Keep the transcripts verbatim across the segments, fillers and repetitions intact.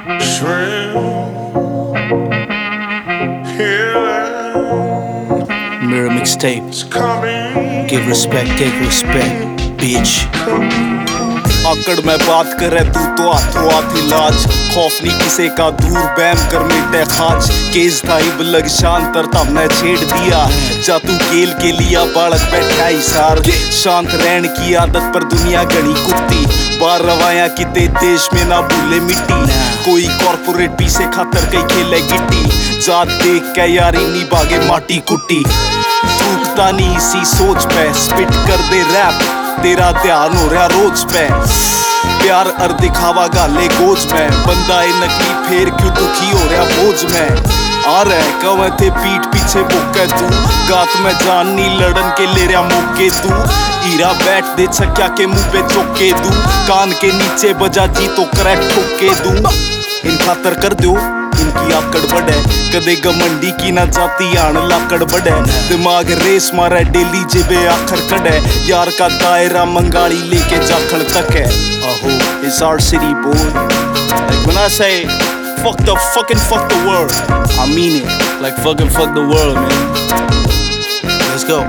Mirror mixtape. Give respect, take respect, bitch. आकड़ में बात करे तू तो हाथों हाथ इलाज, खौफ नहीं किसे का दूर बैम कर मिटे खाज। केस था इब लग शांतर तब ने छेड़ दिया, जा तू केल के लिया बालक बैठा इसार। शांत रहन की आदत पर दुनिया घनी कुत्ती, बार रवाया किते देश में ना भूले मिट्टी। कोई कॉर्पोरेट पीसे खातर कई खेले गिट्टी, जात देख के यारी नी भागे माटी कुट्टी। टूटता नहीं इसी सोच पे, स्पिट कर दे रैप तेरा ध्यान हो रहा रोज पे। प्यार और दिखावा गाले गोज में, बंदा ए नकली फेर क्यों दुखी हो रहा बोझ में। आ रहे कवे थे पीठ पीछे बोके तू, गात में जान नी लड़न के ले रहा मौके तू। ईरा बैठ दे छक्या के मुंह पे चौके दू, कान के नीचे बजा जी तो क्रैक ठोके दू। इन खातर कर दो इनकी आकड़ बढ़े, कदे गमंडी की ना जाती आन लाकड़ बढ़े। दिमाग रेस मारे डेली जेबे आखर कड़े, यार का दायरा मंगाड़ी लेके जाखड़ तक है। अहो it's our city boy, like when I say fuck the fucking fuck the world, I mean it, like fucking fuck the world man. Let's go.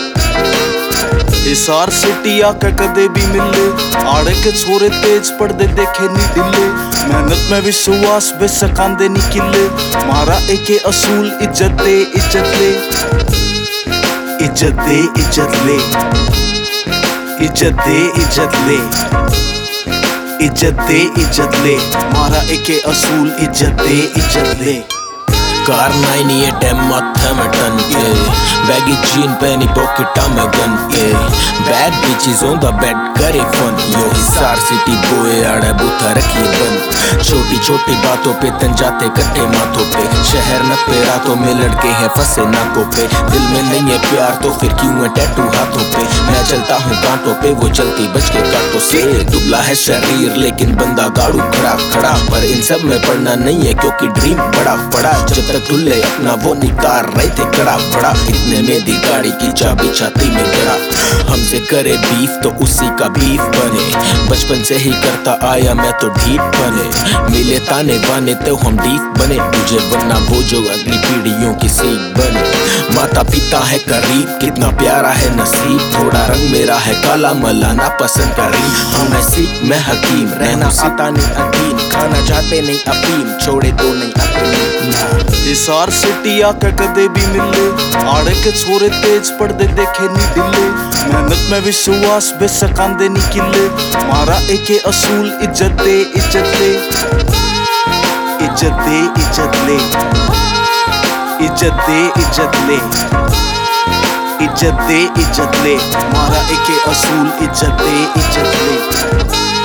इस आर सिटी आके कदे भी मिले, आड़े के छोरे तेज पड़दे देखे नी डिले। मेहनत में विश्वास बे सकांदे नी किले, मारा एके असूल इज्जत दे इज्जत ले। इज्जत दे इज्जत ले, इज्जत दे इज्जत ले, इज्जत दे इज्जत ले। मारा एके असूल इज्जत दे इज्जत ले। कार नाइन ये टैम माथा में टन के, बैगी जीन पहनी पॉकेटा में गन के। Bad bitches on the bed करे फन, यो हिसार सिटी बोए आड़ा बूथा रखी बंद। छोटी छोटी बातों पे तन जाते कट्टे माथों पे, शहर न पे रातों में लड़के हैं फंसे नाकों पे। दिल में नहीं है प्यार तो फिर क्यों है टैटू हाथों पे। मैं चलता हूँ कांटों पे वो चलती बच के कांटों से। दुबला है शरीर लेकिन बंदा गाड़ू खड़ा खड़ा, पर इन सब में पढ़ना नहीं है क्योंकि ड्रीम बड़ा बड़ा। जब तक ढुल्ले अपना वो निकार रहे थे कड़ा बड़ा, इतने में दी गाड़ी की चाबी छाती में गड़ा। हमसे करे बीफ तो उसी का बीफ बने, बचपन से ही करता आया मैं तो ढीठ बने। मिले ताने बाने तो हम डीप बने, तुझे बनना वो जो अगली पीढ़ियों की सीख बने। माता पिता है करीब कितना प्यारा है नसीब, थोड़ा रंग मेरा है काला मलाना पसंद करीब। हम ऐसी मैं हकीम रहना आता नहीं अधीन, खाना चाहते नहीं अफीम छोड़े तो नहीं अपनी। इस आर सिटी आके कदे भी मिले, आड़े के छोरे तेज पड़दे देखे नी डिले। मेहनत में विश्वास बे सकांदे नी किले, मारा एके असूल इज्जत दे इज्जत ले। इज्जत दे इज्जत ले, इज्जत दे इज्जत ले, इज्जत दे इज्जत ले। मारा एके असूल इज्जत दे इज्जत ले।